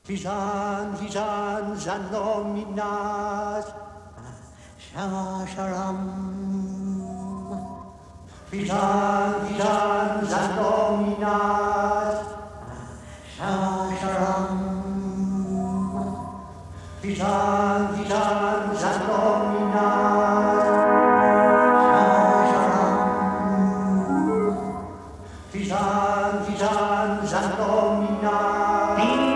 Vijan, Vijan, Janominat, Shasharam. Vijan, Vijan, Janominat, Shasharam. Vijan, Vijan, Janominat, Shasharam. Vijan, Vijan, Janominat.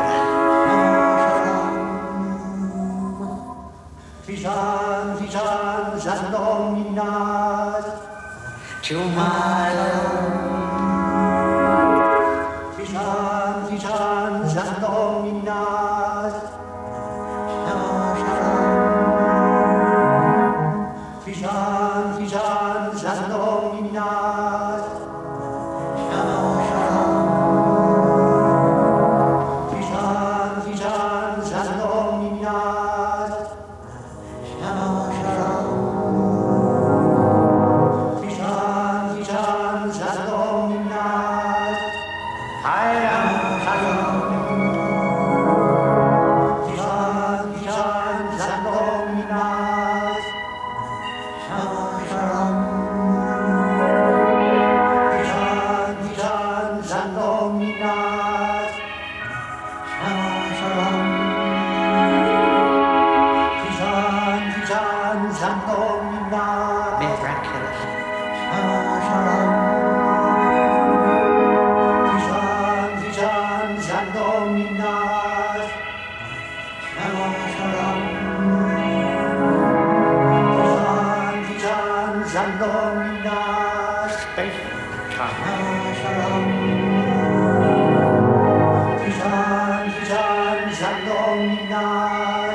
Vijan, Vijan, Janominat, Tomorrow, Vijan, Vijan, Janominat, Vijan, Vijan, Janominat, Vijan, Vijan, Janominat, Vijan, Vijan, Janominat, Hayam Shalom, Vijan, Vijan, Janominat, Vijan, Vijan, Janominat, Vijan, Vijan, Janominat, miraculous, Vijan, Vijan, Janominat, Vijan, Vijan, Janominat, space, time, Vijan, Vijan, Janominat,